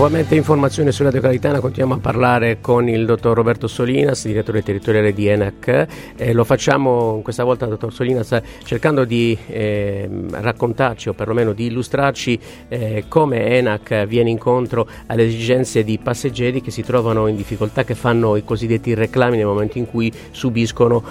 Nuovamente informazioni sulla Radio Caritana, continuiamo a parlare con il dottor Roberto Solinas, direttore territoriale di ENAC. Lo facciamo questa volta, dottor Solinas, cercando di raccontarci o perlomeno di illustrarci come ENAC viene incontro alle esigenze di passeggeri che si trovano in difficoltà, che fanno i cosiddetti reclami nel momento in cui subiscono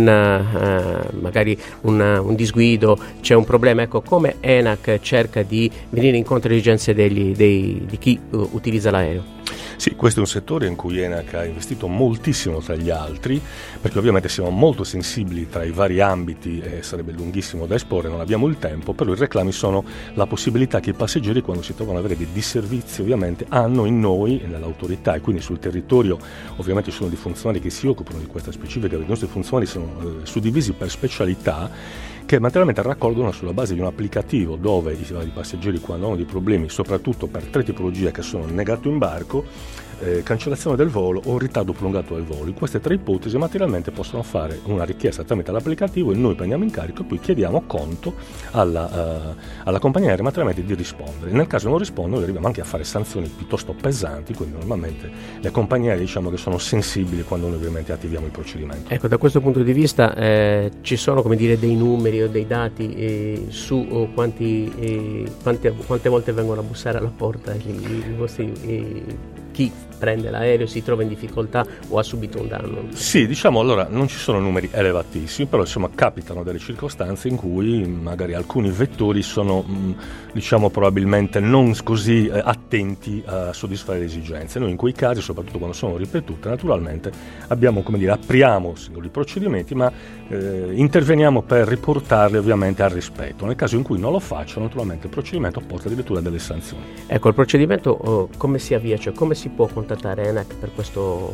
magari un disguido, c'è un problema. Ecco, come ENAC cerca di venire incontro alle esigenze di chi utilizza l'aereo. Sì, questo è un settore in cui ENAC ha investito moltissimo tra gli altri, perché ovviamente siamo molto sensibili tra i vari ambiti e sarebbe lunghissimo da esporre, non abbiamo il tempo, però i reclami sono la possibilità che i passeggeri, quando si trovano ad avere dei disservizi, ovviamente hanno in noi, nell'autorità e quindi sul territorio. Ovviamente ci sono dei funzionari che si occupano di questa specifica, i nostri funzionari sono suddivisi per specialità, che materialmente raccolgono sulla base di un applicativo dove i passeggeri, quando hanno dei problemi, soprattutto per 3 tipologie che sono negato imbarco, cancellazione del volo o ritardo prolungato del volo. In queste 3 ipotesi materialmente possono fare una richiesta tramite l'applicativo e noi prendiamo in carico e poi chiediamo conto alla compagnia aerea materialmente di rispondere. Nel caso non rispondono arriviamo anche a fare sanzioni piuttosto pesanti, quindi normalmente le compagnie aeree diciamo che sono sensibili quando noi ovviamente attiviamo il procedimento. Ecco, da questo punto di vista ci sono, come dire, dei numeri o dei dati su quante volte vengono a bussare alla porta i vostri chi prende l'aereo, si trova in difficoltà o ha subito un danno? Sì, diciamo, allora non ci sono numeri elevatissimi, però insomma capitano delle circostanze in cui magari alcuni vettori sono diciamo probabilmente non così attenti a soddisfare le esigenze. Noi in quei casi, soprattutto quando sono ripetute, naturalmente abbiamo, come dire, apriamo singoli procedimenti, ma interveniamo per riportarli ovviamente al rispetto. Nel caso in cui non lo facciano, naturalmente il procedimento porta addirittura delle sanzioni. Ecco, il procedimento come si avvia, cioè come si può contattare ENAC per questo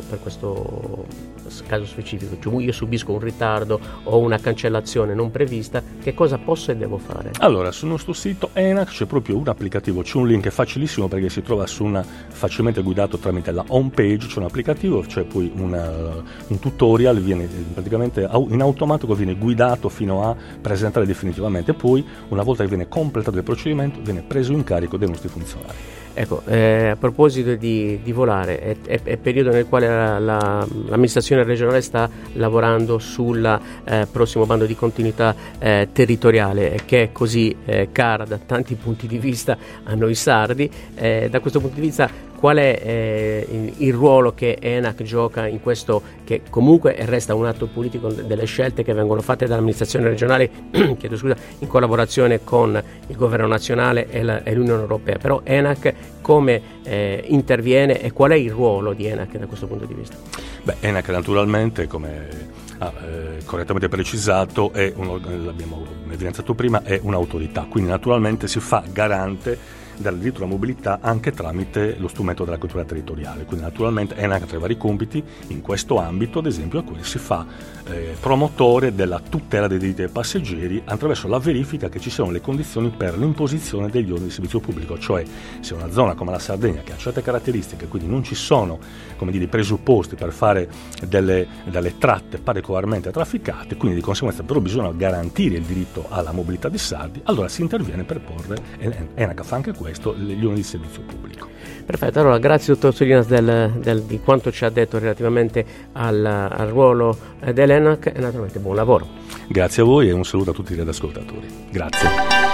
caso specifico? Cioè, io subisco un ritardo o una cancellazione non prevista, che cosa posso e devo fare? Allora, sul nostro sito ENAC c'è proprio un applicativo, c'è un link facilissimo perché si trova facilmente guidato tramite la home page, c'è un applicativo, c'è poi un tutorial, viene praticamente in automatico, viene guidato fino a presentare definitivamente, poi una volta che viene completato il procedimento viene preso in carico dai nostri funzionari. Ecco, a proposito di volare, è periodo nel quale l'amministrazione regionale sta lavorando sul prossimo bando di continuità territoriale, che è così cara da tanti punti di vista a noi sardi. Da questo punto di vista, qual è il ruolo che ENAC gioca in questo, che comunque resta un atto politico delle scelte che vengono fatte dall'amministrazione regionale in collaborazione con il governo nazionale e l'Unione Europea? Però ENAC come interviene e qual è il ruolo di ENAC da questo punto di vista? ENAC naturalmente, come correttamente precisato, l'abbiamo evidenziato prima, è un'autorità, quindi naturalmente si fa garante del diritto alla mobilità anche tramite lo strumento della cultura territoriale. Quindi naturalmente ENAC tra i vari compiti in questo ambito, ad esempio, si fa promotore della tutela dei diritti dei passeggeri attraverso la verifica che ci siano le condizioni per l'imposizione degli ordini di servizio pubblico, cioè se una zona come la Sardegna che ha certe caratteristiche, quindi non ci sono, come dire, i presupposti per fare delle tratte particolarmente trafficate, quindi di conseguenza però bisogna garantire il diritto alla mobilità dei sardi, allora si interviene per porre, ENAC fa anche questo, gli ordini di servizio pubblico. Perfetto, allora grazie dottor Solinas di quanto ci ha detto relativamente al ruolo dell'ENAC e naturalmente buon lavoro. Grazie a voi e un saluto a tutti gli ascoltatori. Grazie.